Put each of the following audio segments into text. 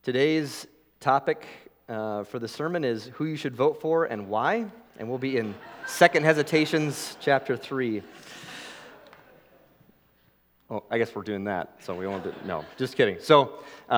Today's topic for the sermon is who you should vote for and why, and we'll be in 2 Hesitations chapter 3. Oh, I guess we're doing that, so we won't do it. No, just kidding. So,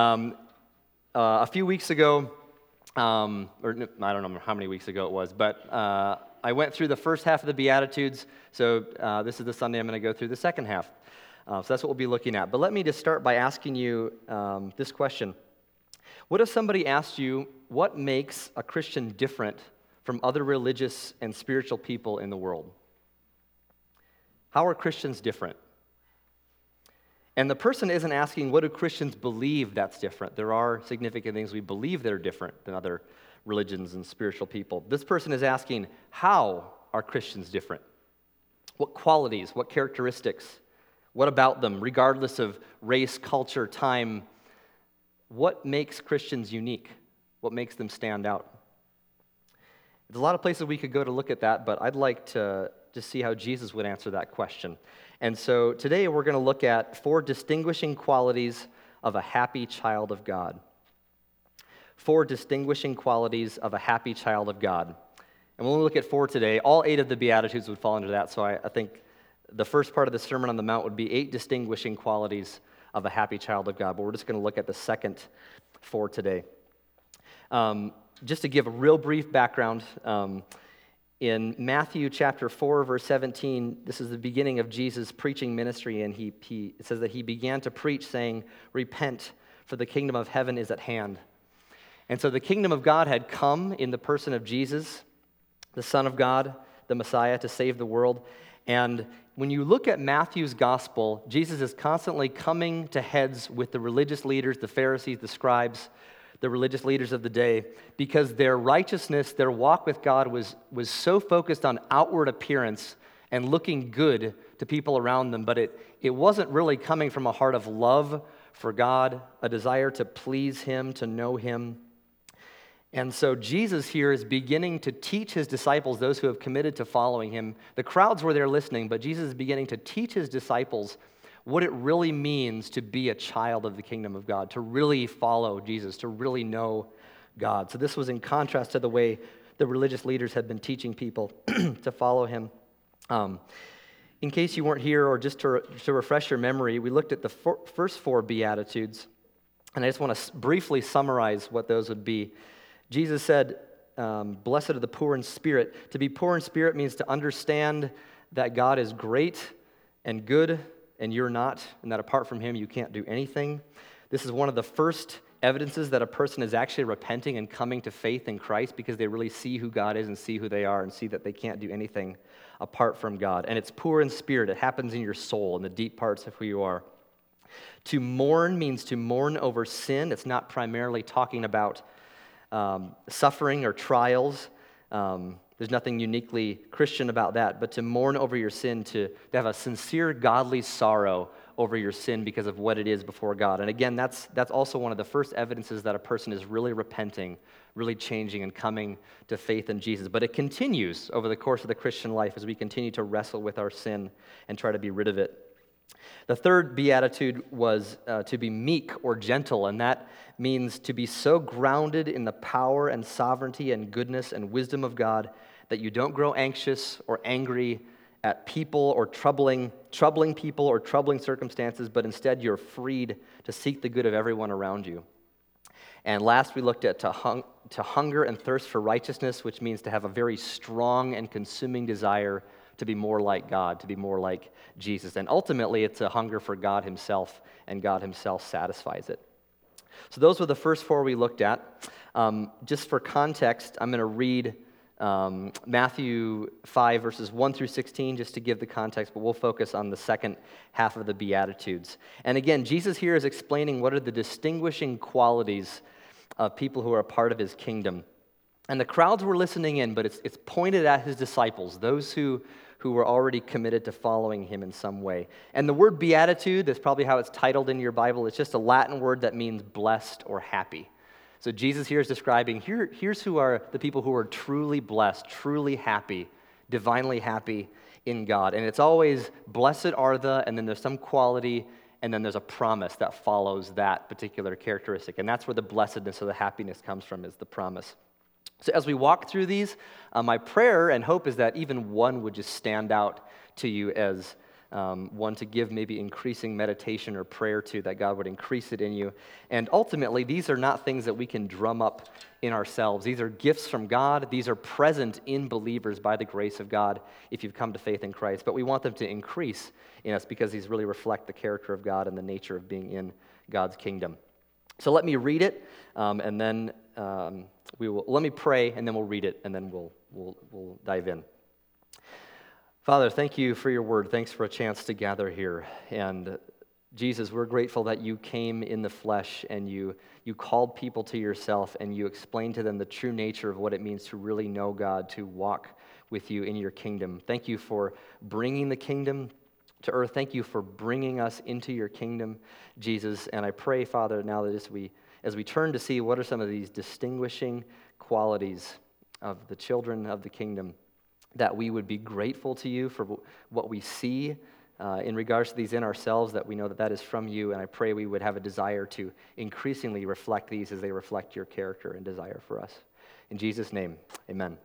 a few weeks ago, I don't know how many weeks ago it was, but I went through the first half of the Beatitudes, so this is the Sunday I'm going to go through the second half. So that's what we'll be looking at. But let me just start by asking you this question. What if somebody asked you, what makes a Christian different from other religious and spiritual people in the world? How are Christians different? And the person isn't asking, what do Christians believe that's different? There are significant things we believe that are different than other religions and spiritual people. This person is asking, how are Christians different? What qualities, what characteristics, what about them, regardless of race, culture, time? What makes Christians unique? What makes them stand out? There's a lot of places we could go to look at that, but I'd like to just see how Jesus would answer that question. And so today we're going to look at 4 distinguishing qualities of a happy child of God. 4 distinguishing qualities of a happy child of God. And when we look at 4 today, all 8 of the Beatitudes would fall into that, so I think the first part of the Sermon on the Mount would be 8 distinguishing qualities of a happy child of God, but we're just going to look at the second 4 today. Just to give a real brief background, in Matthew chapter 4, verse 17, this is the beginning of Jesus' preaching ministry, and it says that he began to preach saying, "Repent, for the kingdom of heaven is at hand." And so the kingdom of God had come in the person of Jesus, the Son of God, the Messiah, to save the world. And when you look at Matthew's gospel, Jesus is constantly coming to heads with the religious leaders, the Pharisees, the scribes, the religious leaders of the day, because their righteousness, their walk with God was so focused on outward appearance and looking good to people around them, but it wasn't really coming from a heart of love for God, a desire to please Him, to know Him. And so Jesus here is beginning to teach His disciples, those who have committed to following Him. The crowds were there listening, but Jesus is beginning to teach His disciples what it really means to be a child of the kingdom of God, to really follow Jesus, to really know God. So this was in contrast to the way the religious leaders had been teaching people to follow Him. In case you weren't here, or just to refresh your memory, we looked at the first 4 Beatitudes, and I just want to briefly summarize what those would be. Jesus said, blessed are the poor in spirit. To be poor in spirit means to understand that God is great and good, and you're not, and that apart from Him you can't do anything. This is one of the first evidences that a person is actually repenting and coming to faith in Christ, because they really see who God is and see who they are and see that they can't do anything apart from God. And it's poor in spirit. It happens in your soul, in the deep parts of who you are. To mourn means to mourn over sin. It's not primarily talking about suffering or trials. There's nothing uniquely Christian about that, but to mourn over your sin, to have a sincere godly sorrow over your sin because of what it is before God. And again, that's also one of the first evidences that a person is really repenting, really changing and coming to faith in Jesus. But it continues over the course of the Christian life as we continue to wrestle with our sin and try to be rid of it. The third beatitude was to be meek or gentle, and that means to be so grounded in the power and sovereignty and goodness and wisdom of God that you don't grow anxious or angry at people or troubling people or troubling circumstances, but instead you're freed to seek the good of everyone around you. And last, we looked at to hunger and thirst for righteousness, which means to have a very strong and consuming desire to be more like God, to be more like Jesus. And ultimately, it's a hunger for God Himself, and God Himself satisfies it. So those were the first 4 we looked at. Just for context, I'm going to read Matthew 5, verses 1 through 16, just to give the context, but we'll focus on the second half of the Beatitudes. And again, Jesus here is explaining what are the distinguishing qualities of people who are a part of His kingdom. And the crowds were listening in, but it's pointed at His disciples, those who were already committed to following Him in some way. And the word beatitude, that's probably how it's titled in your Bible, it's just a Latin word that means blessed or happy. So Jesus here is describing, here's who are the people who are truly blessed, truly happy, divinely happy in God. And it's always blessed are the, and then there's some quality and then there's a promise that follows that particular characteristic. And that's where the blessedness or the happiness comes from, is the promise. So as we walk through these, my prayer and hope is that even one would just stand out to you as one to give maybe increasing meditation or prayer to, that God would increase it in you. And ultimately, these are not things that we can drum up in ourselves. These are gifts from God. These are present in believers by the grace of God if you've come to faith in Christ. But we want them to increase in us because these really reflect the character of God and the nature of being in God's kingdom. So let me read it, and then let me pray, and then we'll read it, and then we'll dive in. Father, thank you for your word. Thanks for a chance to gather here. And Jesus, we're grateful that you came in the flesh and you called people to yourself and you explained to them the true nature of what it means to really know God, to walk with you in your kingdom. Thank you for bringing the kingdom to earth. Thank you for bringing us into your kingdom, Jesus. And I pray, Father, now that as we turn to see what are some of these distinguishing qualities of the children of the kingdom, that we would be grateful to you for what we see in regards to these in ourselves, that we know that is from you. And I pray we would have a desire to increasingly reflect these as they reflect your character and desire for us. In Jesus' name, amen.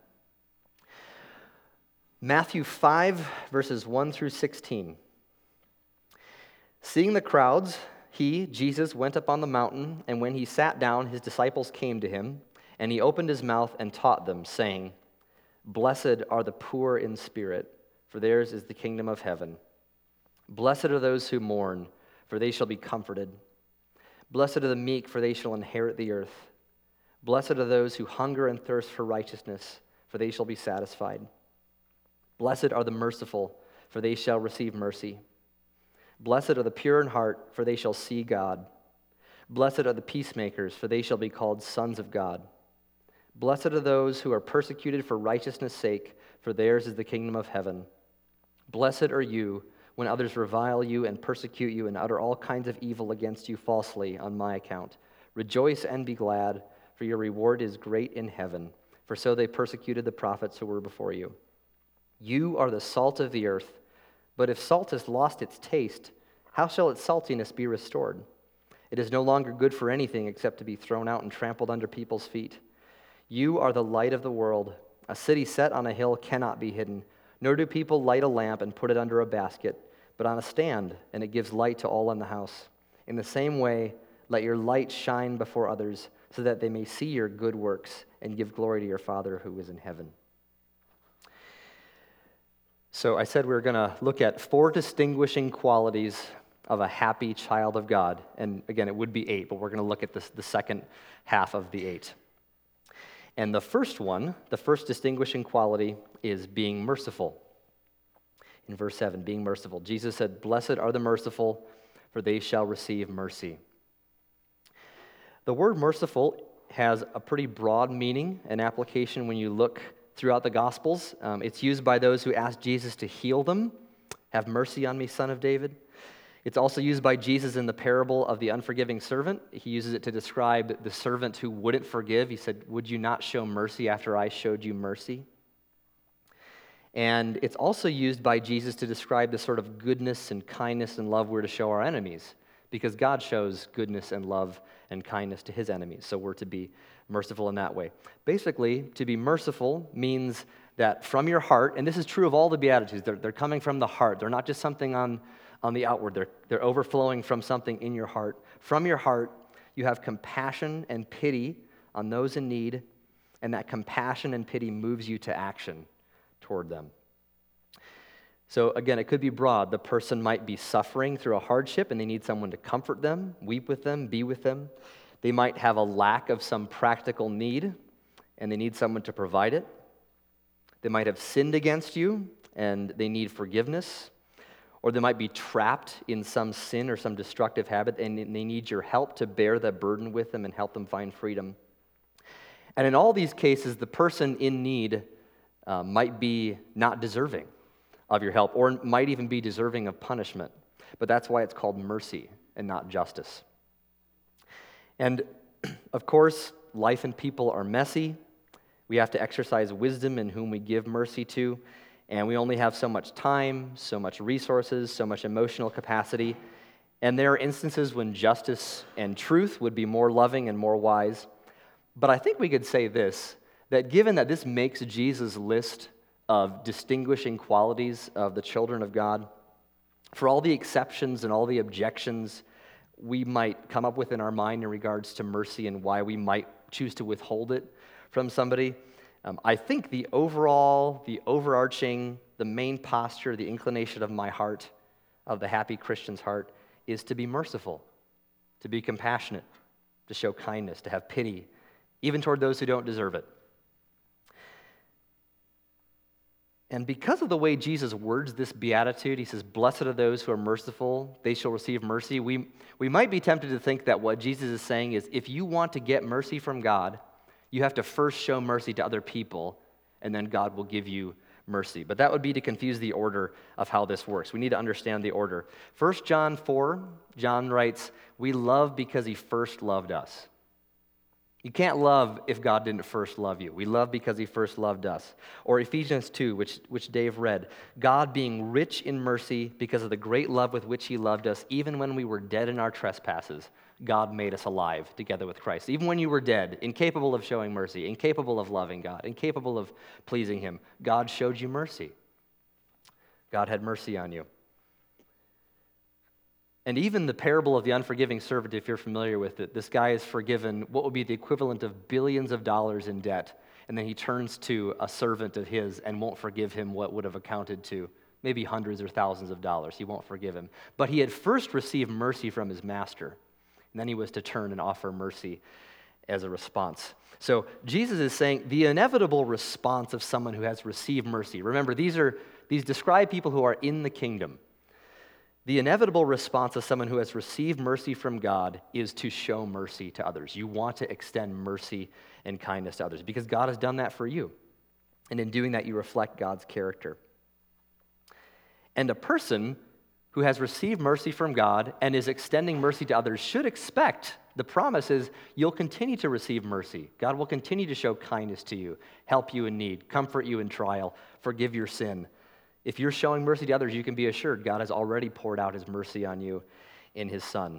Matthew 5, verses 1 through 16. Seeing the crowds, he, Jesus, went up on the mountain, and when he sat down, his disciples came to him, and he opened his mouth and taught them, saying, Blessed are the poor in spirit, for theirs is the kingdom of heaven. Blessed are those who mourn, for they shall be comforted. Blessed are the meek, for they shall inherit the earth. Blessed are those who hunger and thirst for righteousness, for they shall be satisfied. Blessed are the merciful, for they shall receive mercy. Blessed are the pure in heart, for they shall see God. Blessed are the peacemakers, for they shall be called sons of God. Blessed are those who are persecuted for righteousness' sake, for theirs is the kingdom of heaven. Blessed are you when others revile you and persecute you and utter all kinds of evil against you falsely on my account. Rejoice and be glad, for your reward is great in heaven, for so they persecuted the prophets who were before you. You are the salt of the earth, but if salt has lost its taste, how shall its saltiness be restored? It is no longer good for anything except to be thrown out and trampled under people's feet. You are the light of the world. A city set on a hill cannot be hidden, nor do people light a lamp and put it under a basket, but on a stand, and it gives light to all in the house. In the same way, let your light shine before others, so that they may see your good works and give glory to your Father who is in heaven. So I said we were going to look at 4 distinguishing qualities of a happy child of God. And again, it would be 8, but we're going to look at the second half of the 8. And the first one, the first distinguishing quality, is being merciful. In verse 7, being merciful. Jesus said, Blessed are the merciful, for they shall receive mercy. The word merciful has a pretty broad meaning and application when you look throughout the Gospels. It's used by those who ask Jesus to heal them. Have mercy on me, son of David. It's also used by Jesus in the parable of the unforgiving servant. He uses it to describe the servant who wouldn't forgive. He said, would you not show mercy after I showed you mercy? And it's also used by Jesus to describe the sort of goodness and kindness and love we're to show our enemies, because God shows goodness and love and kindness to his enemies, so we're to be merciful in that way. Basically, to be merciful means that from your heart, and this is true of all the Beatitudes, they're coming from the heart. They're not just something on the outward. They're overflowing from something in your heart. From your heart, you have compassion and pity on those in need, and that compassion and pity moves you to action toward them. So again, it could be broad. The person might be suffering through a hardship, and they need someone to comfort them, weep with them, be with them. They might have a lack of some practical need, and they need someone to provide it. They might have sinned against you, and they need forgiveness. Or they might be trapped in some sin or some destructive habit, and they need your help to bear that burden with them and help them find freedom. And in all these cases, the person in need might be not deserving of your help, or might even be deserving of punishment. But that's why it's called mercy and not justice. And of course, life and people are messy. We have to exercise wisdom in whom we give mercy to. And we only have so much time, so much resources, so much emotional capacity. And there are instances when justice and truth would be more loving and more wise. But I think we could say this, that given that this makes Jesus' list of distinguishing qualities of the children of God, for all the exceptions and all the objections we might come up with in our mind in regards to mercy and why we might choose to withhold it from somebody, I think the overarching, the main posture, the inclination of my heart, of the happy Christian's heart, is to be merciful, to be compassionate, to show kindness, to have pity, even toward those who don't deserve it. And because of the way Jesus words this beatitude, he says, "Blessed are those who are merciful, they shall receive mercy." We might be tempted to think that what Jesus is saying is, if you want to get mercy from God, you have to first show mercy to other people, and then God will give you mercy. But that would be to confuse the order of how this works. We need to understand the order. 1 John 4, John writes, "We love because he first loved us." You can't love if God didn't first love you. We love because he first loved us. Or Ephesians 2, which Dave read, "God being rich in mercy because of the great love with which he loved us, even when we were dead in our trespasses, God made us alive together with Christ." Even when you were dead, incapable of showing mercy, incapable of loving God, incapable of pleasing him, God showed you mercy. God had mercy on you. And even the parable of the unforgiving servant, if you're familiar with it, this guy is forgiven what would be the equivalent of billions of dollars in debt, and then he turns to a servant of his and won't forgive him what would have accounted to maybe hundreds or thousands of dollars. He won't forgive him. But he had first received mercy from his master, and then he was to turn and offer mercy as a response. So Jesus is saying the inevitable response of someone who has received mercy. Remember, these describe people who are in the kingdom. The inevitable response of someone who has received mercy from God is to show mercy to others. You want to extend mercy and kindness to others because God has done that for you. And in doing that, you reflect God's character. And a person who has received mercy from God and is extending mercy to others should expect, the promise is, you'll continue to receive mercy. God will continue to show kindness to you, help you in need, comfort you in trial, forgive your sin. If you're showing mercy to others, you can be assured God has already poured out his mercy on you in his Son.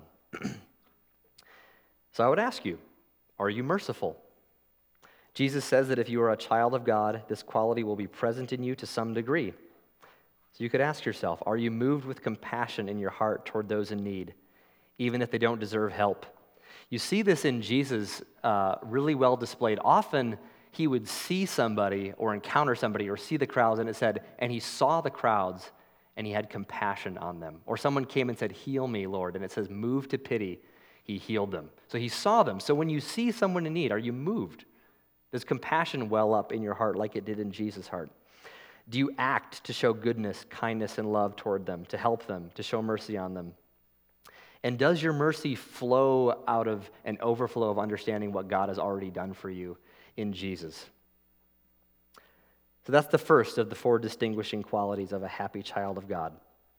So I would ask you, are you merciful? Jesus says that if you are a child of God, this quality will be present in you to some degree. So you could ask yourself, are you moved with compassion in your heart toward those in need, even if they don't deserve help? You see this in Jesus really well displayed. Often he would see somebody or encounter somebody or see the crowds, and it said, and he saw the crowds and he had compassion on them. Or someone came and said, "Heal me, Lord." And it says, moved to pity, he healed them. So he saw them. So when you see someone in need, are you moved? Does compassion well up in your heart like it did in Jesus' heart? Do you act to show goodness, kindness, and love toward them, to help them, to show mercy on them? And does your mercy flow out of an overflow of understanding what God has already done for you in Jesus? So that's the first of the 4 distinguishing qualities of a happy child of God,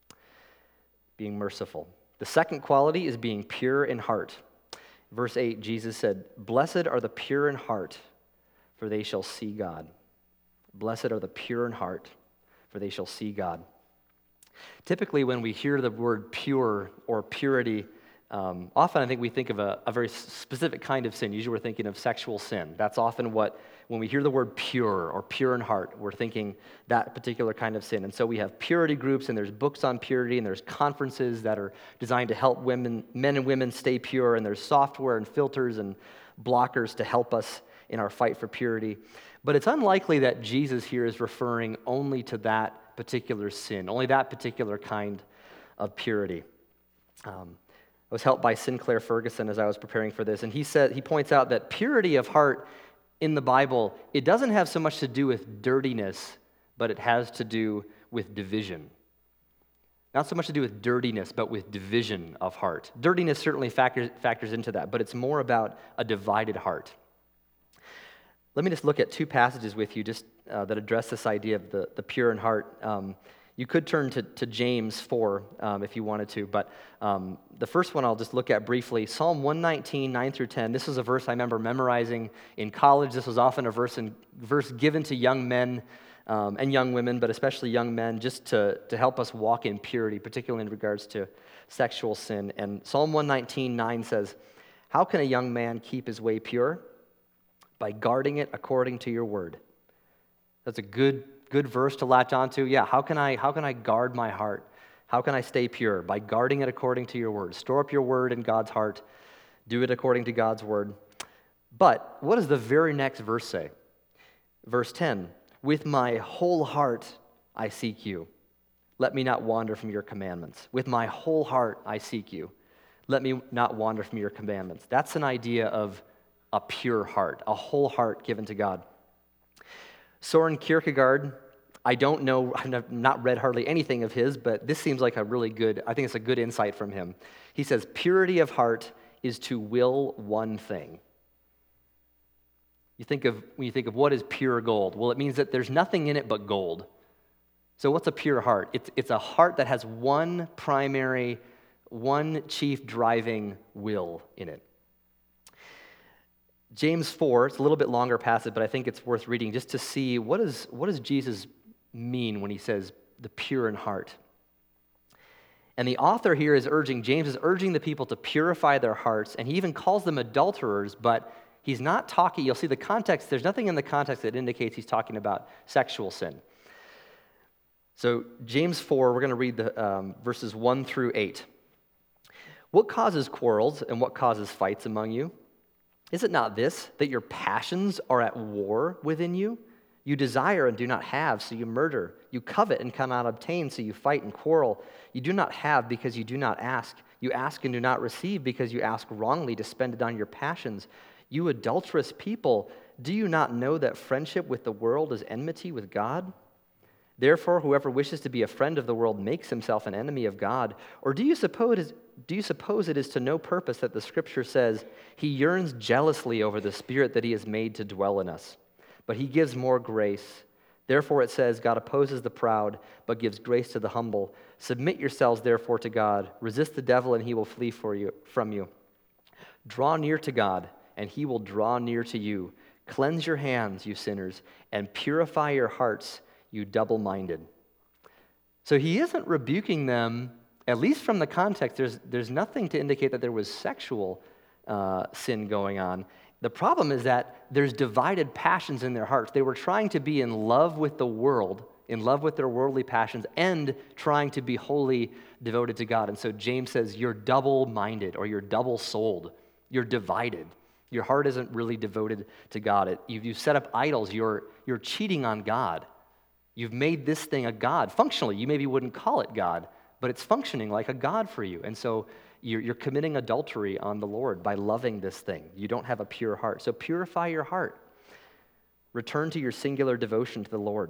being merciful. The second quality is being pure in heart. Verse 8, Jesus said, "Blessed are the pure in heart, for they shall see God." Blessed are the pure in heart, for they shall see God. Typically, when we hear the word pure or purity, often I think we think of a very specific kind of sin. Usually we're thinking of sexual sin. That's often when we hear the word pure or pure in heart, we're thinking that particular kind of sin. And so we have purity groups, and there's books on purity, and there's conferences that are designed to help men and women stay pure, and there's software and filters and blockers to help us in our fight for purity. But it's unlikely that Jesus here is referring only to that particular sin, only that particular kind of purity. I was helped by Sinclair Ferguson as I was preparing for this, and he points out that purity of heart in the Bible, it doesn't have so much to do with dirtiness, but it has to do with division. Not so much to do with dirtiness, but with division of heart. Dirtiness certainly factors into that, but it's more about a divided heart. Let me just look at 2 passages with you just that address this idea of the pure in heart. You could turn to James 4 if you wanted to, but the first one I'll just look at briefly. Psalm 119, 9 through 10. This is a verse I remember memorizing in college. This was often a verse given to young men and young women, but especially young men, just to help us walk in purity, particularly in regards to sexual sin. And Psalm 119:9 says, "How can a young man keep his way pure? By guarding it according to your word." That's a good verse to latch onto. Yeah, how can I guard my heart? How can I stay pure? By guarding it according to your word. Store up your word in God's heart. Do it according to God's word. But what does the very next verse say? Verse 10, "With my whole heart I seek you. Let me not wander from your commandments." With my whole heart I seek you. Let me not wander from your commandments. That's an idea of a pure heart, a whole heart given to God. Soren Kierkegaard, I don't know, I've not read hardly anything of his, but this seems like I think it's a good insight from him. He says, "Purity of heart is to will one thing." When you think of what is pure gold, well, it means that there's nothing in it but gold. So what's a pure heart? It's a heart that has one chief driving will in it. James 4, it's a little bit longer passage, but I think it's worth reading just to see what does Jesus mean when he says the pure in heart. And the author here James is urging the people to purify their hearts, and he even calls them adulterers, but he's not talking, you'll see the context, there's nothing in the context that indicates he's talking about sexual sin. So James 4, we're going to read the verses 1 through 8. "What causes quarrels and what causes fights among you? Is it not this, that your passions are at war within you? You desire and do not have, so you murder. You covet and cannot obtain, so you fight and quarrel. You do not have because you do not ask. You ask and do not receive because you ask wrongly to spend it on your passions. You adulterous people, do you not know that friendship with the world is enmity with God? Therefore, whoever wishes to be a friend of the world makes himself an enemy of God. Or do you suppose it is to no purpose that the Scripture says, 'He yearns jealously over the Spirit that He has made to dwell in us'? But He gives more grace. Therefore it says, 'God opposes the proud, but gives grace to the humble.' Submit yourselves therefore to God. Resist the devil, and he will flee from you. Draw near to God, and He will draw near to you. Cleanse your hands, you sinners, and purify your hearts, you double-minded." So he isn't rebuking them, at least from the context. There's nothing to indicate that there was sexual sin going on. The problem is that there's divided passions in their hearts. They were trying to be in love with the world, in love with their worldly passions, and trying to be wholly devoted to God. And so James says, you're double-minded, or you're double-souled. You're divided. Your heart isn't really devoted to God. You've set up idols. You're cheating on God. You've made this thing a god. Functionally, you maybe wouldn't call it God, but it's functioning like a god for you. And so you're committing adultery on the Lord by loving this thing. You don't have a pure heart. So purify your heart. Return to your singular devotion to the Lord.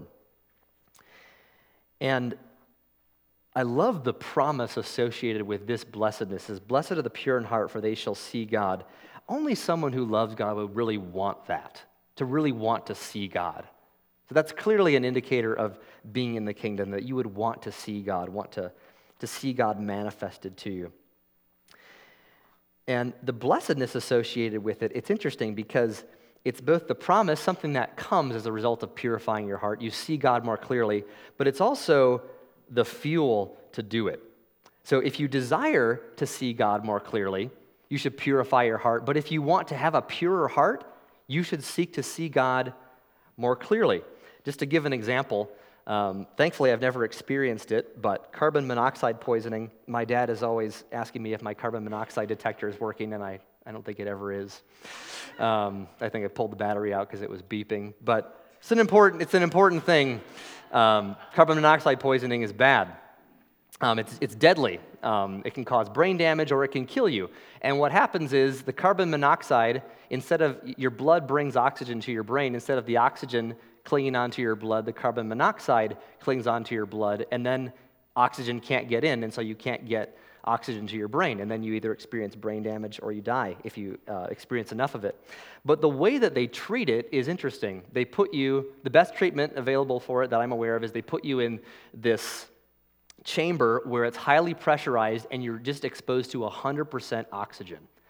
And I love the promise associated with this blessedness. Is blessed are the pure in heart, for they shall see God. Only someone who loves God would really want that, to really want to see God. So that's clearly an indicator of being in the kingdom, that you would want to see God, want to see God manifested to you. And the blessedness associated with it, it's interesting because it's both the promise, something that comes as a result of purifying your heart. You see God more clearly, but it's also the fuel to do it. So if you desire to see God more clearly, you should purify your heart. But if you want to have a purer heart, you should seek to see God more clearly. Just to give an example, thankfully I've never experienced it, but carbon monoxide poisoning, my dad is always asking me if my carbon monoxide detector is working, and I don't think it ever is. I think I pulled the battery out because it was beeping, but it's an important thing. Carbon monoxide poisoning is bad. It's deadly. It can cause brain damage or it can kill you. And what happens is the carbon monoxide, instead of your blood brings oxygen to your brain, instead of the oxygen clinging onto your blood, the carbon monoxide clings onto your blood, and then oxygen can't get in, and so you can't get oxygen to your brain, and then you either experience brain damage or you die if you experience enough of it. But the way that they treat it is interesting. They put you, the best treatment available for it that I'm aware of is they put you in this chamber where it's highly pressurized and you're just exposed to 100% oxygen.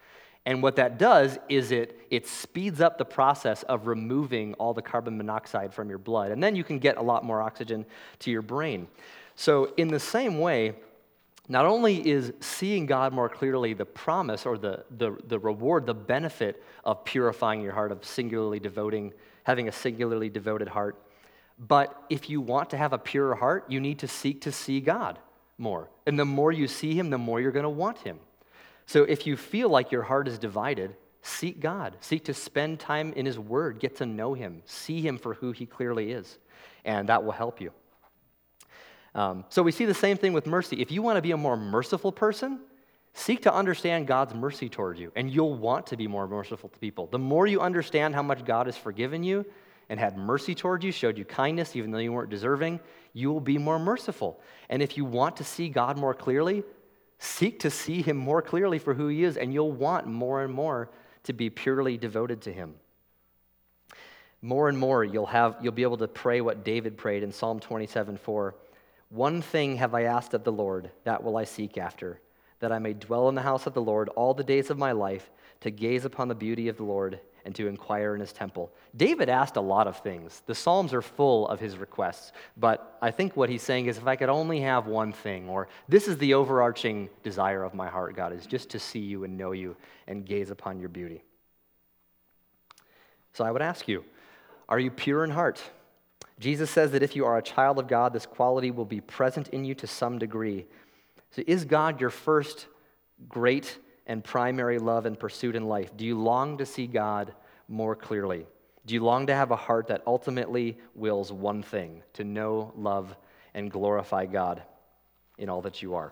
And what that does is it speeds up the process of removing all the carbon monoxide from your blood. And then you can get a lot more oxygen to your brain. So in the same way, not only is seeing God more clearly the promise or the reward, the benefit of purifying your heart, of having a singularly devoted heart, but if you want to have a purer heart, you need to seek to see God more. And the more you see him, the more you're going to want him. So if you feel like your heart is divided, seek God. Seek to spend time in his word, get to know him, see him for who he clearly is, and that will help you. So we see the same thing with mercy. If you want to be a more merciful person, seek to understand God's mercy toward you, and you'll want to be more merciful to people. The more you understand how much God has forgiven you and had mercy toward you, showed you kindness even though you weren't deserving, you will be more merciful. And if you want to see God more clearly, seek to see him more clearly for who he is, and you'll want more and more to be purely devoted to him. More and more, you'll be able to pray what David prayed in Psalm 27:4. One thing have I asked of the Lord, that will I seek after, that I may dwell in the house of the Lord all the days of my life, to gaze upon the beauty of the Lord and to inquire in his temple. David asked a lot of things. The Psalms are full of his requests, but I think what he's saying is if I could only have one thing, or this is the overarching desire of my heart, God, is just to see you and know you and gaze upon your beauty. So I would ask you, are you pure in heart? Jesus says that if you are a child of God, this quality will be present in you to some degree. So is God your first great and primary love and pursuit in life? Do you long to see God more clearly? Do you long to have a heart that ultimately wills one thing, to know, love, and glorify God in all that you are?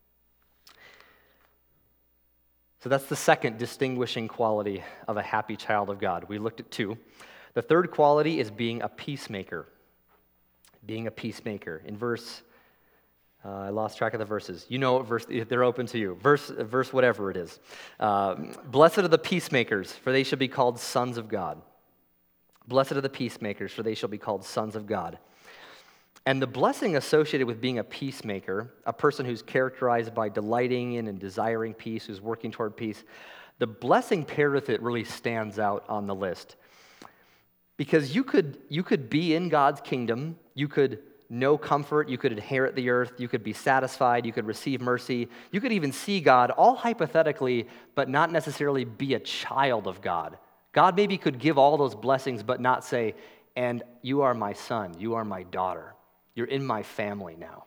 So that's the second distinguishing quality of a happy child of God. We looked at two. The third quality is being a peacemaker. Being a peacemaker. In I lost track of the verses. You know what verse, they're open to you. Verse whatever it is. Blessed are the peacemakers, for they shall be called sons of God. Blessed are the peacemakers, for they shall be called sons of God. And the blessing associated with being a peacemaker, a person who's characterized by delighting in and desiring peace, who's working toward peace, the blessing paired with it really stands out on the list. Because you could be in God's kingdom, you could know comfort, you could inherit the earth, you could be satisfied, you could receive mercy, you could even see God, all hypothetically, but not necessarily be a child of God. God maybe could give all those blessings, but not say, and you are my son, you are my daughter, you're in my family now.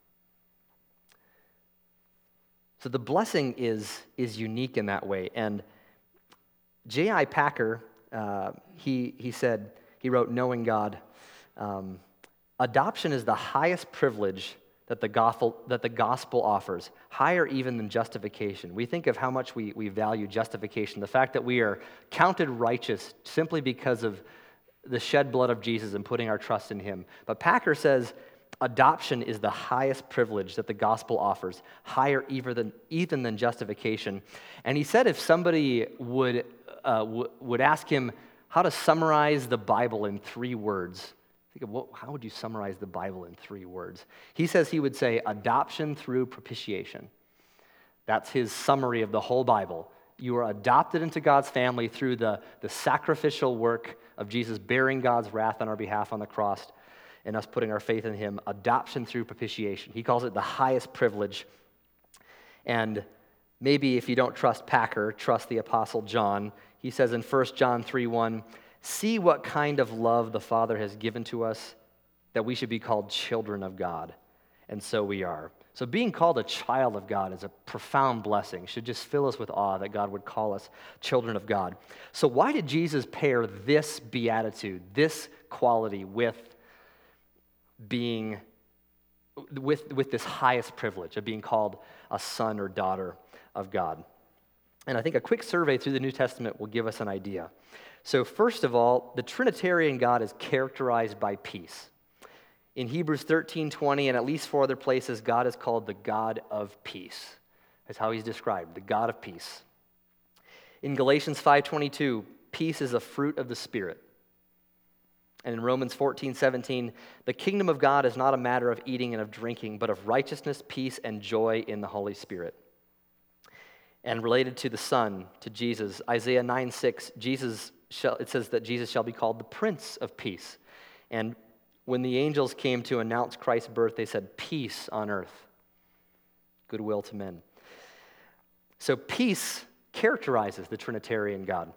So the blessing is unique in that way. And J.I. Packer, he said, he wrote, Knowing God, adoption is the highest privilege that the gospel offers, higher even than justification. We think of how much we value justification, the fact that we are counted righteous simply because of the shed blood of Jesus and putting our trust in him. But Packer says adoption is the highest privilege that the gospel offers, higher even than justification. And he said if somebody would ask him how to summarize the Bible in 3 words, think of how would you summarize the Bible in 3 words? He says he would say adoption through propitiation. That's his summary of the whole Bible. You are adopted into God's family through the sacrificial work of Jesus bearing God's wrath on our behalf on the cross and us putting our faith in him. Adoption through propitiation. He calls it the highest privilege. And maybe if you don't trust Packer, trust the Apostle John. He says in 1 John 3:1, see what kind of love the Father has given to us, that we should be called children of God. And so we are. So being called a child of God is a profound blessing. It should just fill us with awe that God would call us children of God. So why did Jesus pair this beatitude, this quality with being with this highest privilege of being called a son or daughter of God? And I think a quick survey through the New Testament will give us an idea. So first of all, the Trinitarian God is characterized by peace. In Hebrews 13:20 and at least 4 other places, God is called the God of peace. That's how he's described, the God of peace. In Galatians 5:22, peace is a fruit of the Spirit. And in Romans 14:17, the kingdom of God is not a matter of eating and of drinking, but of righteousness, peace, and joy in the Holy Spirit. And related to the Son, to Jesus, Isaiah 9:6, it says that Jesus shall be called the Prince of Peace. And when the angels came to announce Christ's birth, they said, peace on earth, goodwill to men. So peace characterizes the Trinitarian God.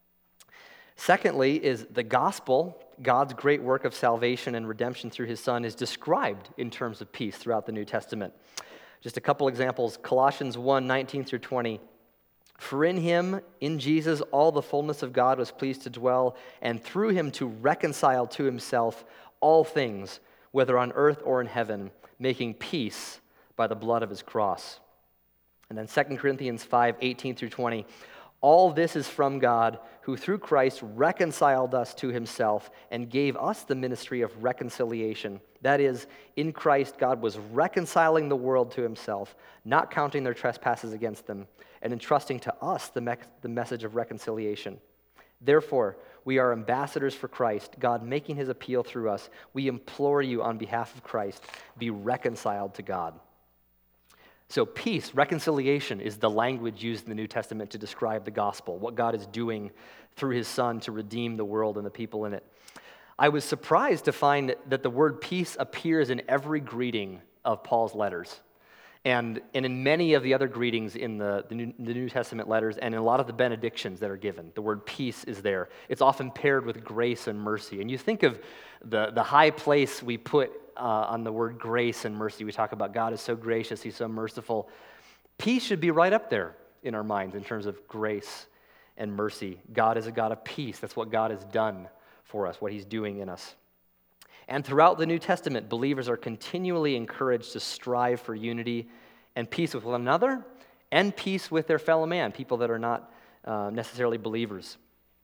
Secondly is the gospel, God's great work of salvation and redemption through his Son, is described in terms of peace throughout the New Testament. Just a couple examples, Colossians 1:19-20. For in him, in Jesus, all the fullness of God was pleased to dwell, and through him to reconcile to himself all things, whether on earth or in heaven, making peace by the blood of his cross. And then 2 Corinthians 5:18-20. All this is from God, who through Christ reconciled us to himself and gave us the ministry of reconciliation. That is, in Christ, God was reconciling the world to himself, not counting their trespasses against them, and entrusting to us the message of reconciliation. Therefore, we are ambassadors for Christ, God making his appeal through us. We implore you on behalf of Christ, be reconciled to God. So peace, reconciliation, is the language used in the New Testament to describe the gospel, what God is doing through his Son to redeem the world and the people in it. I was surprised to find that the word peace appears in every greeting of Paul's letters, and in many of the other greetings in the New Testament letters, and in a lot of the benedictions that are given. The word peace is there. It's often paired with grace and mercy. And you think of the high place we put on the word grace and mercy. We talk about God is so gracious, he's so merciful. Peace should be right up there in our minds in terms of grace and mercy. God is a God of peace. That's what God has done for us, what he's doing in us. And throughout the New Testament, believers are continually encouraged to strive for unity and peace with one another and peace with their fellow man, people that are not necessarily believers.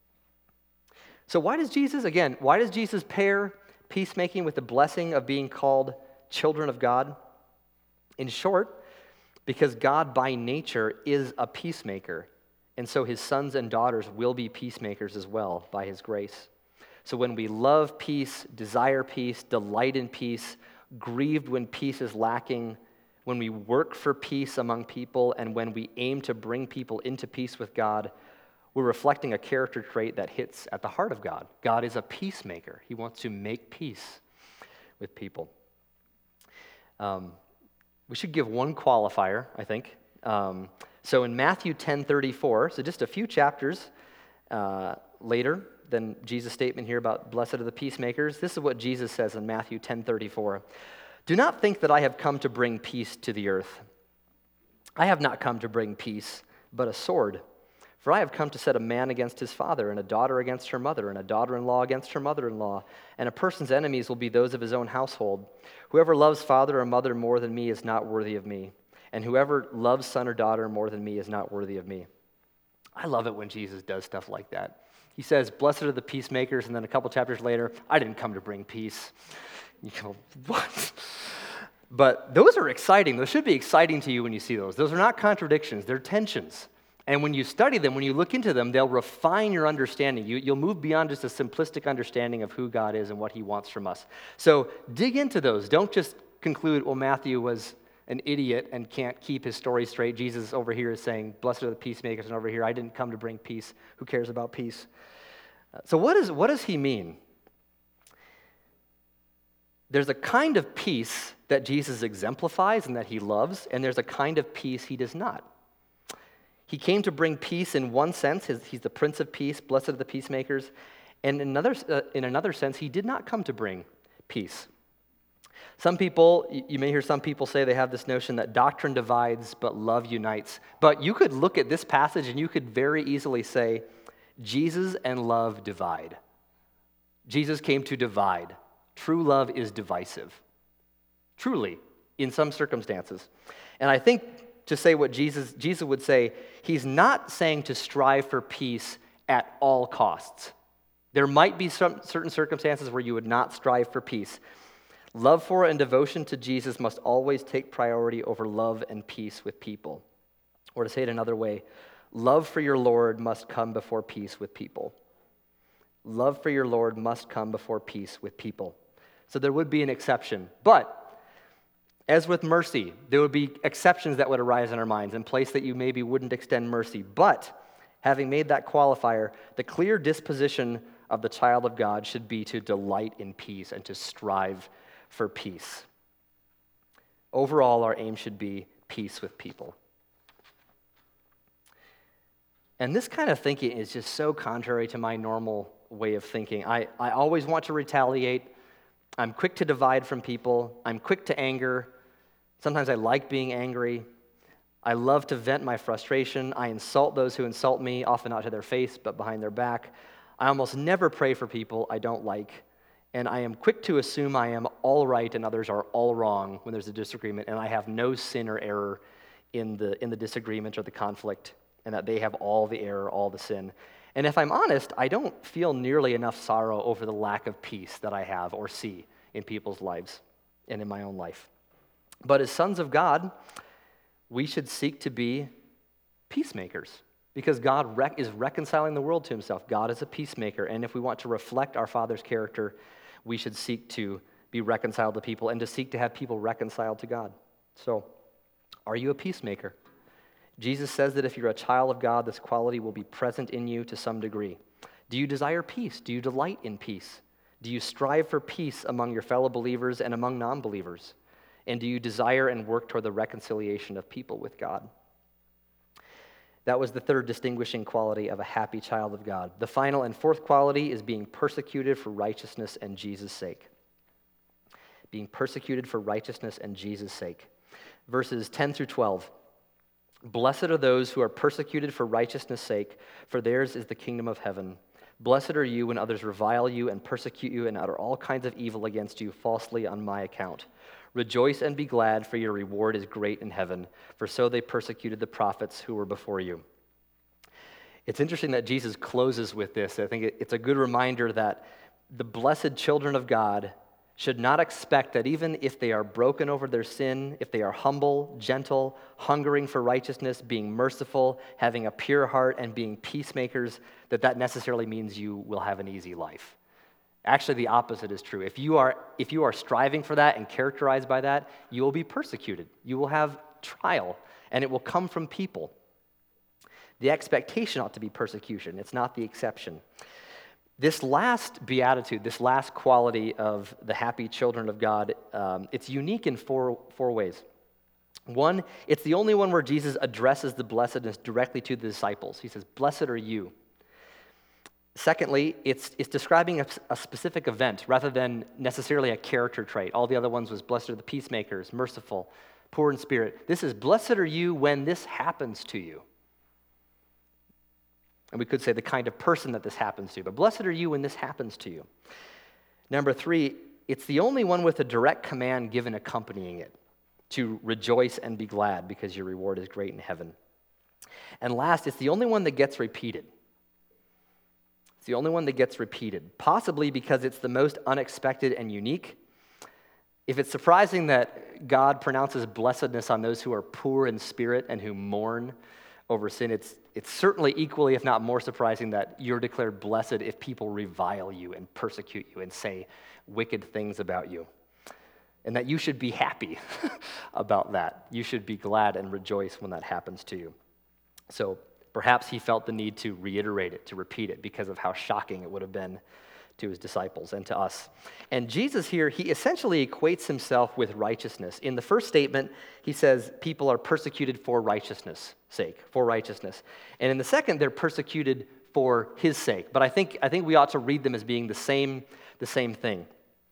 So why does Jesus pair peacemaking with the blessing of being called children of God? In short, because God by nature is a peacemaker, and so his sons and daughters will be peacemakers as well by his grace. So when we love peace, desire peace, delight in peace, grieved when peace is lacking, when we work for peace among people, and when we aim to bring people into peace with God, we're reflecting a character trait that hits at the heart of God. God is a peacemaker. He wants to make peace with people. We should give one qualifier, I think. So in Matthew 10:34, so just a few chapters later than Jesus' statement here about blessed are the peacemakers, this is what Jesus says in Matthew 10:34. Do not think that I have come to bring peace to the earth. I have not come to bring peace, but a sword. For I have come to set a man against his father, and a daughter against her mother, and a daughter-in-law against her mother-in-law. And a person's enemies will be those of his own household. Whoever loves father or mother more than me is not worthy of me. And whoever loves son or daughter more than me is not worthy of me. I love it when Jesus does stuff like that. He says, blessed are the peacemakers, and then a couple chapters later, I didn't come to bring peace. You go, what? But those are exciting. Those should be exciting to you when you see those. Those are not contradictions. They're tensions. And when you study them, when you look into them, they'll refine your understanding. You'll move beyond just a simplistic understanding of who God is and what he wants from us. So dig into those. Don't just conclude, well, Matthew was an idiot and can't keep his story straight. Jesus over here is saying, blessed are the peacemakers, and over here, I didn't come to bring peace. Who cares about peace? So what does he mean? There's a kind of peace that Jesus exemplifies and that he loves, and there's a kind of peace he does not. He came to bring peace in one sense. He's the Prince of Peace, blessed are the peacemakers. And in another sense, he did not come to bring peace. Some people, you may hear some people say they have this notion that doctrine divides, but love unites. But you could look at this passage and you could very easily say, Jesus and love divide. Jesus came to divide. True love is divisive. Truly, in some circumstances. And I think to say what Jesus would say, he's not saying to strive for peace at all costs. There might be some certain circumstances where you would not strive for peace. Love for and devotion to Jesus must always take priority over love and peace with people. Or to say it another way, love for your Lord must come before peace with people. Love for your Lord must come before peace with people. So there would be an exception. But As with mercy, there would be exceptions that would arise in our minds in place that you maybe wouldn't extend mercy. But having made that qualifier, the clear disposition of the child of God should be to delight in peace and to strive for peace. Overall, our aim should be peace with people. And this kind of thinking is just so contrary to my normal way of thinking. I always want to retaliate. I'm quick to divide from people. I'm quick to anger. Sometimes I like being angry. I love to vent my frustration. I insult those who insult me, often not to their face, but behind their back. I almost never pray for people I don't like. And I am quick to assume I am all right and others are all wrong when there's a disagreement, and I have no sin or error in the disagreement or the conflict, and that they have all the error, all the sin. And if I'm honest, I don't feel nearly enough sorrow over the lack of peace that I have or see in people's lives and in my own life. But as sons of God, we should seek to be peacemakers because God is reconciling the world to himself. God is a peacemaker, and if we want to reflect our Father's character, we should seek to be reconciled to people and to seek to have people reconciled to God. So, are you a peacemaker? Jesus says that if you're a child of God, this quality will be present in you to some degree. Do you desire peace? Do you delight in peace? Do you strive for peace among your fellow believers and among non-believers? And do you desire and work toward the reconciliation of people with God? That was the third distinguishing quality of a happy child of God. The final and fourth quality is being persecuted for righteousness and Jesus' sake. Being persecuted for righteousness and Jesus' sake. Verses 10 through 12. Blessed are those who are persecuted for righteousness' sake, for theirs is the kingdom of heaven. Blessed are you when others revile you and persecute you and utter all kinds of evil against you falsely on my account. Rejoice and be glad, for your reward is great in heaven, for so they persecuted the prophets who were before you. It's interesting that Jesus closes with this. I think it's a good reminder that the blessed children of God should not expect that even if they are broken over their sin, if they are humble, gentle, hungering for righteousness, being merciful, having a pure heart, and being peacemakers, that necessarily means you will have an easy life. Actually, the opposite is true. If you are striving for that and characterized by that, you will be persecuted. You will have trial, and it will come from people. The expectation ought to be persecution. It's not the exception. This last beatitude, this last quality of the happy children of God, it's unique in four ways. One, it's the only one where Jesus addresses the blessedness directly to the disciples. He says, "Blessed are you." Secondly, it's describing a specific event rather than necessarily a character trait. All the other ones was blessed are the peacemakers, merciful, poor in spirit. This is blessed are you when this happens to you. And we could say the kind of person that this happens to, but blessed are you when this happens to you. Number three, it's the only one with a direct command given accompanying it to rejoice and be glad because your reward is great in heaven. And last, it's the only one that gets repeated. It's the only one that gets repeated, possibly because it's the most unexpected and unique. If it's surprising that God pronounces blessedness on those who are poor in spirit and who mourn over sin, it's certainly equally, if not more surprising, that you're declared blessed if people revile you and persecute you and say wicked things about you. And that you should be happy about that. You should be glad and rejoice when that happens to you. So perhaps he felt the need to reiterate it, to repeat it, because of how shocking it would have been to his disciples and to us. And Jesus here, he essentially equates himself with righteousness. In the first statement, he says people are persecuted for righteousness' sake, for righteousness. And in the second, they're persecuted for his sake. But I think we ought to read them as being the same thing.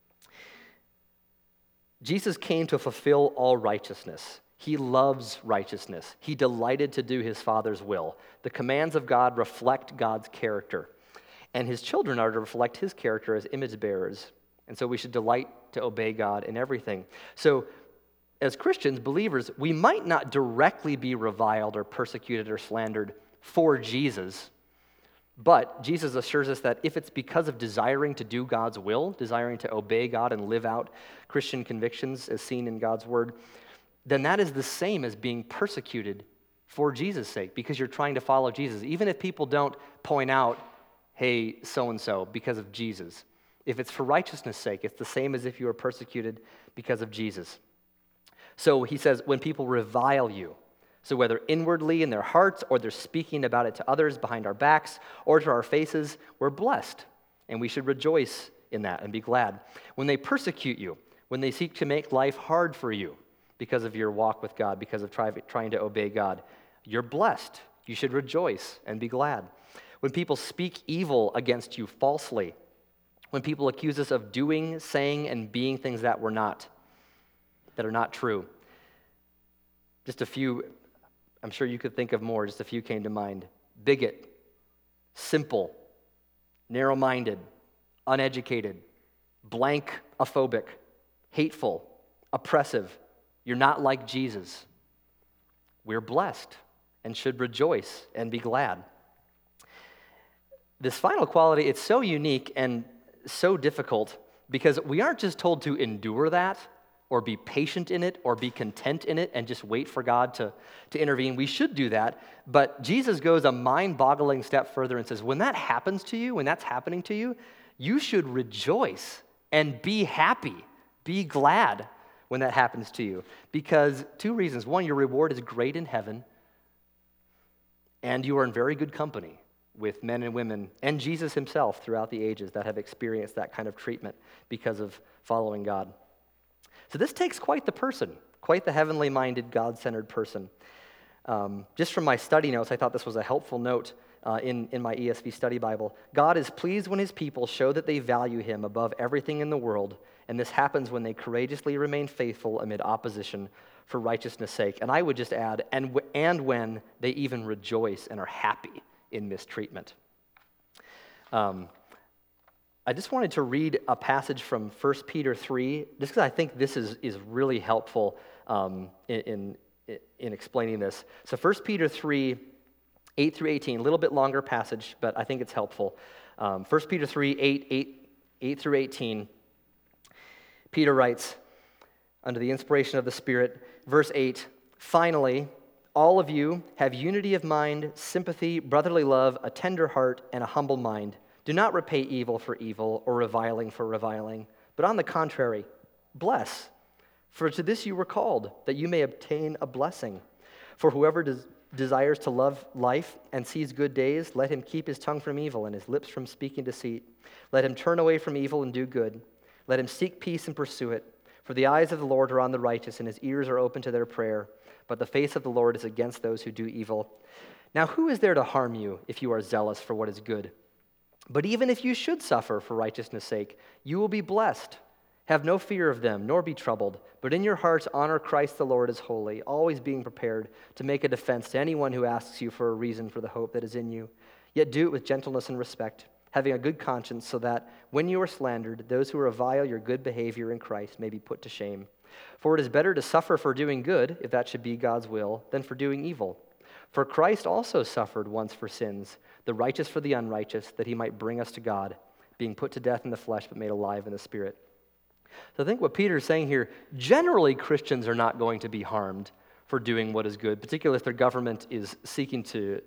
Jesus came to fulfill all righteousness. He loves righteousness. He delighted to do his Father's will. The commands of God reflect God's character. And his children are to reflect his character as image bearers. And so we should delight to obey God in everything. So as Christians, believers, we might not directly be reviled or persecuted or slandered for Jesus, but Jesus assures us that if it's because of desiring to do God's will, desiring to obey God and live out Christian convictions as seen in God's word, then that is the same as being persecuted for Jesus' sake, because you're trying to follow Jesus. Even if people don't point out, hey, so-and-so, because of Jesus. If it's for righteousness' sake, it's the same as if you were persecuted because of Jesus. So he says, when people revile you, so whether inwardly in their hearts or they're speaking about it to others behind our backs or to our faces, we're blessed, and we should rejoice in that and be glad. When they persecute you, when they seek to make life hard for you because of your walk with God, because of trying to obey God, you're blessed. You should rejoice and be glad. When people speak evil against you falsely, when people accuse us of doing, saying, and being things that we're not, that are not true. Just a few, I'm sure you could think of more, just a few came to mind. Bigot, simple, narrow-minded, uneducated, blankophobic, hateful, oppressive. You're not like Jesus. We're blessed and should rejoice and be glad. This final quality, it's so unique and so difficult because we aren't just told to endure that or be patient in it or be content in it and just wait for God to intervene. We should do that, but Jesus goes a mind-boggling step further and says, when that happens to you, when that's happening to you, you should rejoice and be happy, be glad when that happens to you. Because two reasons. One, your reward is great in heaven, and you are in very good company with men and women and Jesus himself throughout the ages that have experienced that kind of treatment because of following God. So this takes quite the person, quite the heavenly-minded, God-centered person. Just from my study notes, I thought this was a helpful note in my ESV study Bible. God is pleased when his people show that they value him above everything in the world, and this happens when they courageously remain faithful amid opposition for righteousness' sake. And I would just add, and when they even rejoice and are happy in mistreatment. I just wanted to read a passage from 1 Peter 3, just because I think this is really helpful in explaining this. So 1 Peter 3, 8 through 18, a little bit longer passage, but I think it's helpful. 1 Peter 3, 8 through 18, Peter writes, under the inspiration of the Spirit, verse 8, finally, all of you have unity of mind, sympathy, brotherly love, a tender heart, and a humble mind. Do not repay evil for evil or reviling for reviling, but on the contrary, bless. For to this you were called, that you may obtain a blessing. For whoever desires to love life and sees good days, let him keep his tongue from evil and his lips from speaking deceit. Let him turn away from evil and do good. Let him seek peace and pursue it. For the eyes of the Lord are on the righteous, and his ears are open to their prayer. But the face of the Lord is against those who do evil. Now who is there to harm you if you are zealous for what is good? But even if you should suffer for righteousness' sake, you will be blessed. Have no fear of them, nor be troubled, but in your hearts honor Christ the Lord as holy, always being prepared to make a defense to anyone who asks you for a reason for the hope that is in you. Yet do it with gentleness and respect, having a good conscience, so that when you are slandered, those who revile your good behavior in Christ may be put to shame. For it is better to suffer for doing good, if that should be God's will, than for doing evil. For Christ also suffered once for sins, the righteous for the unrighteous, that he might bring us to God, being put to death in the flesh but made alive in the spirit. So I think what Peter is saying here, generally Christians are not going to be harmed for doing what is good, particularly if their government is seeking to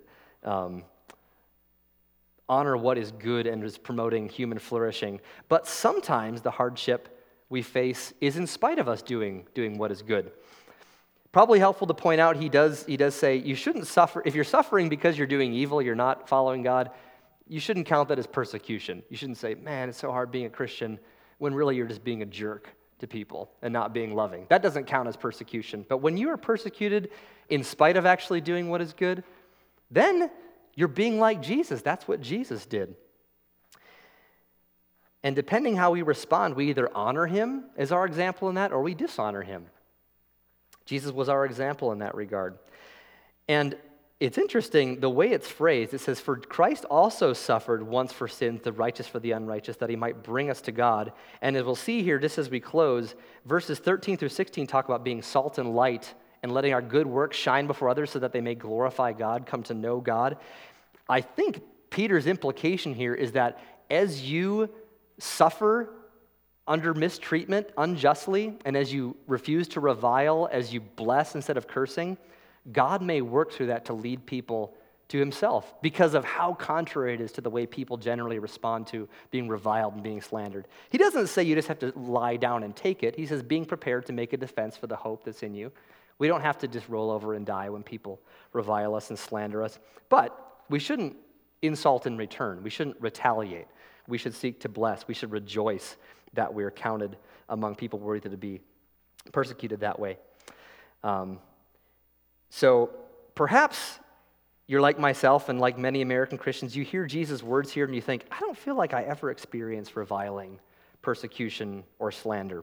honor what is good and is promoting human flourishing. But sometimes the hardship we face is in spite of us doing what is good. Probably helpful to point out, he does say you shouldn't suffer. If you're suffering because you're doing evil, you're not following God, you shouldn't count that as persecution. You shouldn't say, man, it's so hard being a Christian, when really you're just being a jerk to people and not being loving. That doesn't count as persecution. But when you are persecuted in spite of actually doing what is good, then you're being like Jesus. That's what Jesus did. And depending how we respond, we either honor him as our example in that, or we dishonor him. Jesus was our example in that regard. And it's interesting, the way it's phrased, it says, for Christ also suffered once for sins, the righteous for the unrighteous, that he might bring us to God. And as we'll see here, just as we close, verses 13 through 16 talk about being salt and light and letting our good works shine before others so that they may glorify God, come to know God. I think Peter's implication here is that as you suffer under mistreatment unjustly, and as you refuse to revile, as you bless instead of cursing, God may work through that to lead people to himself because of how contrary it is to the way people generally respond to being reviled and being slandered. He doesn't say you just have to lie down and take it. He says being prepared to make a defense for the hope that's in you. We don't have to just roll over and die when people revile us and slander us. But we shouldn't insult in return. We shouldn't retaliate. We should seek to bless. We should rejoice that we're counted among people worthy to be persecuted that way. So perhaps you're like myself and like many American Christians, you hear Jesus' words here and you think, I don't feel like I ever experienced reviling, persecution, or slander.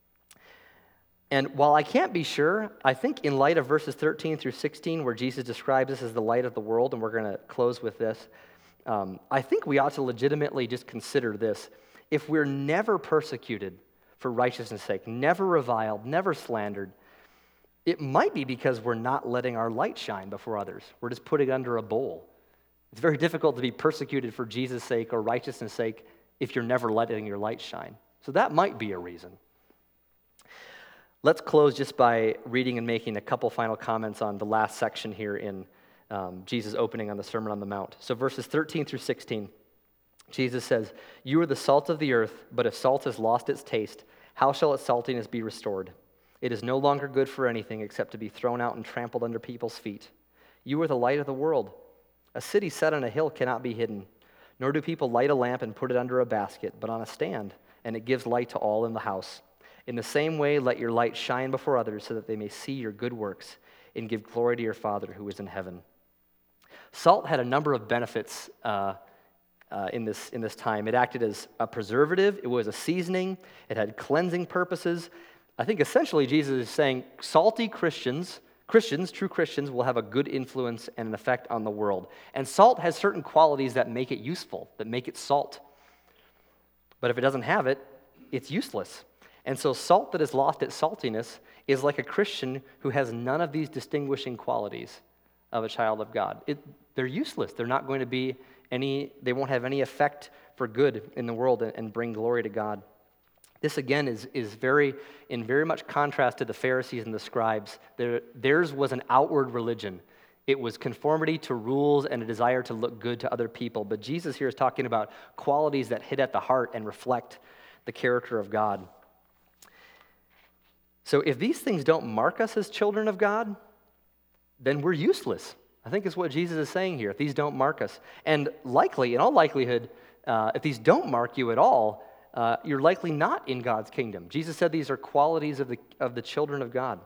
And while I can't be sure, I think in light of verses 13 through 16, where Jesus describes us as the light of the world, and we're going to close with this, I think we ought to legitimately just consider this. If we're never persecuted for righteousness' sake, never reviled, never slandered, it might be because we're not letting our light shine before others. We're just putting it under a bowl. It's very difficult to be persecuted for Jesus' sake or righteousness' sake if you're never letting your light shine. So that might be a reason. Let's close just by reading and making a couple final comments on the last section here in Jesus' opening on the Sermon on the Mount. So verses 13 through 16, Jesus says, "You are the salt of the earth, but if salt has lost its taste, how shall its saltiness be restored? It is no longer good for anything except to be thrown out and trampled under people's feet. You are the light of the world. A city set on a hill cannot be hidden, nor do people light a lamp and put it under a basket, but on a stand, and it gives light to all in the house. In the same way, let your light shine before others so that they may see your good works and give glory to your Father who is in heaven." Salt had a number of benefits in this time. It acted as a preservative. It was a seasoning. It had cleansing purposes. I think essentially Jesus is saying salty Christians, true Christians, will have a good influence and an effect on the world. And salt has certain qualities that make it useful, that make it salt. But if it doesn't have it, it's useless. And so salt that has lost its saltiness is like a Christian who has none of these distinguishing qualities of a child of God. They're useless. They're not going to be they won't have any effect for good in the world and bring glory to God. This, again, is in very much contrast to the Pharisees and the scribes. Theirs was an outward religion. It was conformity to rules and a desire to look good to other people. But Jesus here is talking about qualities that hit at the heart and reflect the character of God. So if these things don't mark us as children of God, then we're useless. I think is what Jesus is saying here, if these don't mark us. And likely, in all likelihood, if these don't mark you at all, you're likely not in God's kingdom. Jesus said these are qualities of the children of God.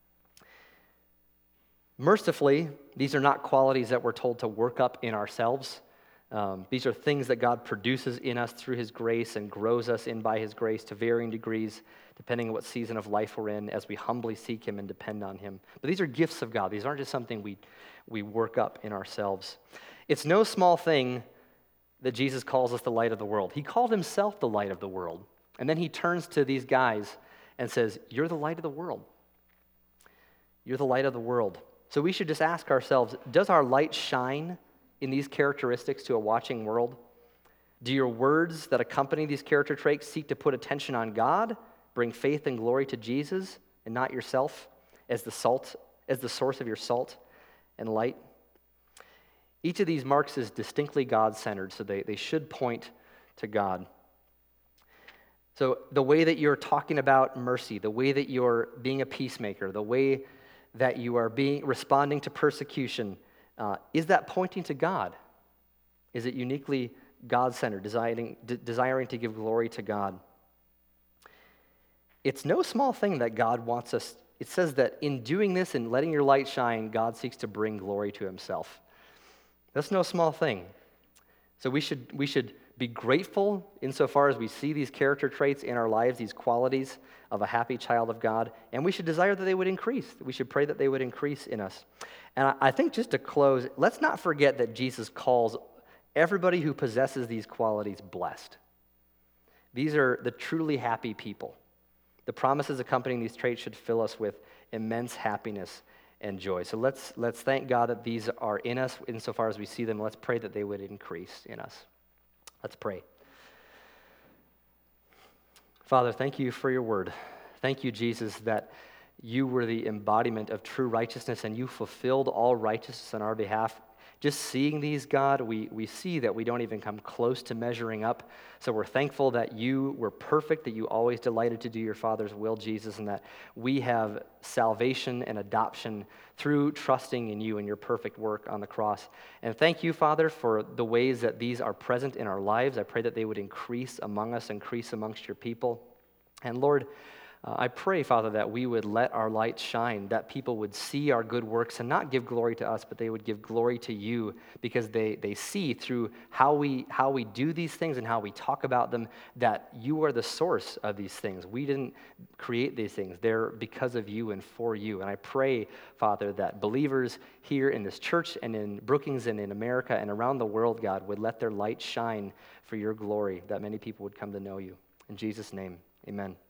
Mercifully, these are not qualities that we're told to work up in ourselves. These are things that God produces in us through his grace and grows us in by his grace to varying degrees, depending on what season of life we're in, as we humbly seek him and depend on him. But these are gifts of God. These aren't just something we work up in ourselves. It's no small thing that Jesus calls us the light of the world. He called himself the light of the world. And then he turns to these guys and says, you're the light of the world. You're the light of the world. So we should just ask ourselves, does our light shine in these characteristics to a watching world? Do your words that accompany these character traits seek to put attention on God, bring faith and glory to Jesus, and not yourself as the source of your salt and light? Each of these marks is distinctly God-centered, so they should point to God. So the way that you're talking about mercy, the way that you're being a peacemaker, the way that you are responding to persecution, is that pointing to God? Is it uniquely God-centered, desiring to give glory to God? It's no small thing that God wants us. It says that in doing this and letting your light shine, God seeks to bring glory to himself. That's no small thing. So we should be grateful insofar as we see these character traits in our lives, these qualities of a happy child of God, and we should desire that they would increase. We should pray that they would increase in us. And I think just to close, let's not forget that Jesus calls everybody who possesses these qualities blessed. These are the truly happy people. The promises accompanying these traits should fill us with immense happiness and joy. So let's thank God that these are in us insofar as we see them. Let's pray that they would increase in us. Let's pray. Father, thank you for your word. Thank you, Jesus, that you were the embodiment of true righteousness and you fulfilled all righteousness on our behalf. just seeing these, God, we see that we don't even come close to measuring up. So we're thankful that you were perfect, that you always delighted to do your Father's will, Jesus, and that we have salvation and adoption through trusting in you and your perfect work on the cross. And thank you, Father, for the ways that these are present in our lives. I pray that they would increase among us, increase amongst your people. And Lord, I pray, Father, that we would let our light shine, that people would see our good works and not give glory to us, but they would give glory to you, because they see through how we do these things and how we talk about them that you are the source of these things. We didn't create these things. They're because of you and for you. And I pray, Father, that believers here in this church and in Brookings and in America and around the world, God, would let their light shine for your glory, that many people would come to know you. In Jesus' name, amen.